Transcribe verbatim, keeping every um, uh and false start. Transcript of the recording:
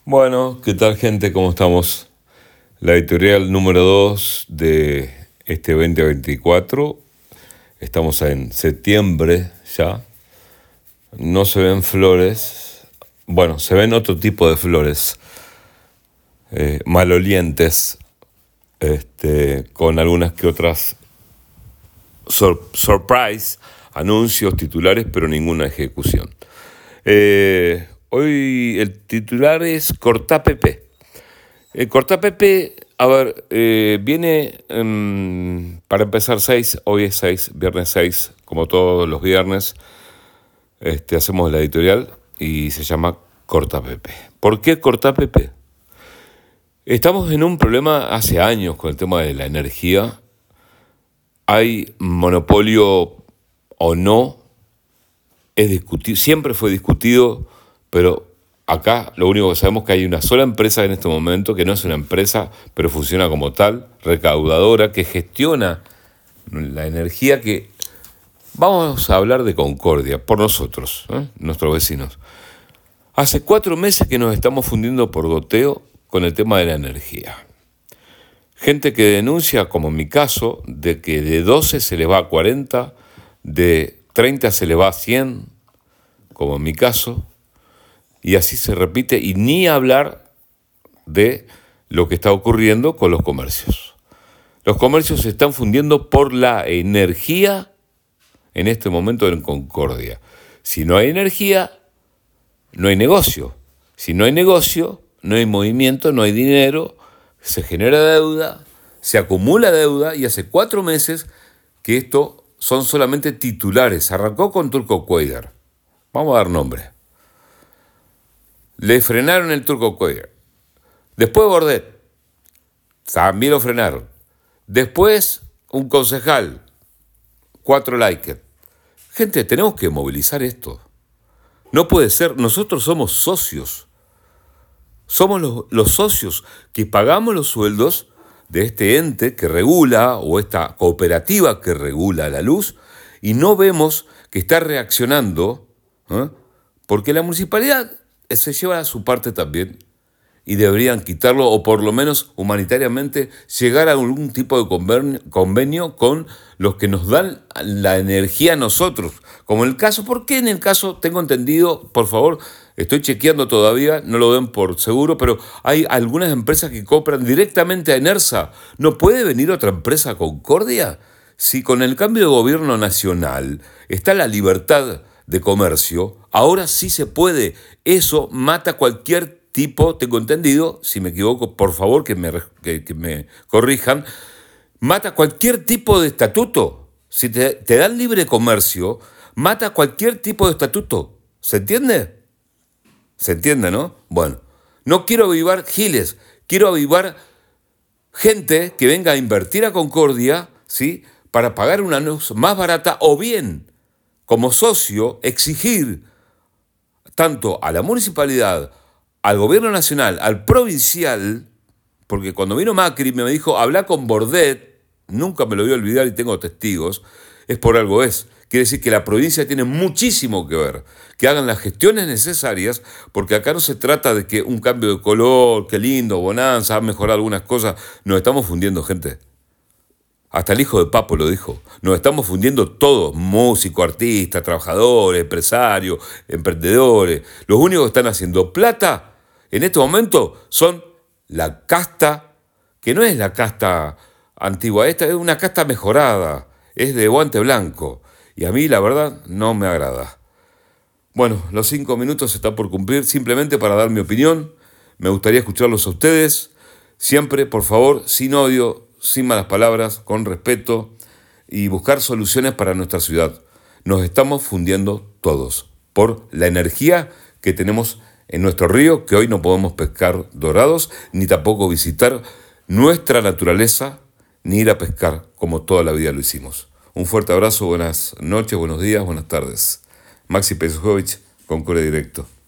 Bueno, ¿qué tal gente? ¿Cómo estamos? La editorial número dos de este veinte veinticuatro. Estamos en septiembre ya. No se ven flores. Bueno, se ven otro tipo de flores. Eh, malolientes. Este, con algunas que otras sor- surprise, anuncios, titulares, pero ninguna ejecución. Eh, hoy el titular es Cortá Pepe. Eh, Cortá Pepe, a ver, eh, viene um, para empezar seis, hoy es seis, viernes seis, como todos los viernes, este, hacemos la editorial y se llama Cortá Pepe. ¿Por qué Cortá Pepe? Estamos en un problema hace años con el tema de la energía. Hay monopolio o no, es discutido, siempre fue discutido, pero acá lo único que sabemos es que hay una sola empresa en este momento, que no es una empresa, pero funciona como tal, recaudadora, que gestiona la energía que... Vamos a hablar de Concordia, por nosotros, ¿eh? nuestros vecinos. Hace cuatro meses que nos estamos fundiendo por goteo con el tema de la energía. Gente que denuncia, como en mi caso, de que de doce se les va a cuarenta, de treinta se les va a cien, como en mi caso, y así se repite, y ni hablar de lo que está ocurriendo con los comercios. Los comercios se están fundiendo por la energía en este momento en Concordia. Si no hay energía, no hay negocio. Si no hay negocio, no hay movimiento, no hay dinero, se genera deuda, se acumula deuda, y hace cuatro meses que esto son solamente titulares. Arrancó con Turco Cuéllar. Vamos a dar nombre. Le frenaron el Turco Cuéllar. Después Bordet. También lo frenaron. Después un concejal. Cuatro likes. Gente, tenemos que movilizar esto. No puede ser. Nosotros somos socios. Somos los, los socios que pagamos los sueldos de este ente que regula, o esta cooperativa que regula la luz, y no vemos que está reaccionando, ¿eh? Porque la municipalidad se lleva a su parte también, y deberían quitarlo, o por lo menos humanitariamente llegar a algún tipo de convenio, convenio con los que nos dan la energía a nosotros. Como en el caso, ¿por qué en el caso, tengo entendido, por favor, estoy chequeando todavía, no lo den por seguro, pero hay algunas empresas que compran directamente a Enersa? ¿No puede venir otra empresa a Concordia? Si con el cambio de gobierno nacional está la libertad de comercio, ahora sí se puede. Eso mata cualquier tipo, tengo entendido, si me equivoco, por favor que me, que, que me corrijan, mata cualquier tipo de estatuto. Si te, te dan libre comercio, mata cualquier tipo de estatuto. ¿Se entiende? ¿Se entiende, no? Bueno, no quiero avivar giles, quiero avivar gente que venga a invertir a Concordia, ¿sí?, para pagar una luz más barata, o bien, como socio, exigir tanto a la municipalidad, al gobierno nacional, al provincial, porque cuando vino Macri me dijo, habla con Bordet, nunca me lo voy a olvidar y tengo testigos, es por algo es. Quiere decir que la provincia tiene muchísimo que ver, que hagan las gestiones necesarias, porque acá no se trata de que un cambio de color, qué lindo, bonanza, ha mejorado algunas cosas, nos estamos fundiendo, gente. Hasta el hijo de Papo lo dijo, nos estamos fundiendo todos, músicos, artistas, trabajadores, empresarios, emprendedores. Los únicos que están haciendo plata en este momento son la casta, que no es la casta antigua, esta es una casta mejorada, es de guante blanco, y a mí la verdad no me agrada. Bueno, los cinco minutos están por cumplir, simplemente para dar mi opinión. Me gustaría escucharlos a ustedes, siempre, por favor, sin odio, sin malas palabras, con respeto, y buscar soluciones para nuestra ciudad. Nos estamos fundiendo todos por la energía que tenemos en nuestro río, que hoy no podemos pescar dorados, ni tampoco visitar nuestra naturaleza, ni ir a pescar como toda la vida lo hicimos. Un fuerte abrazo, buenas noches, buenos días, buenas tardes. Maxi Pezujovic, Concordia Directo.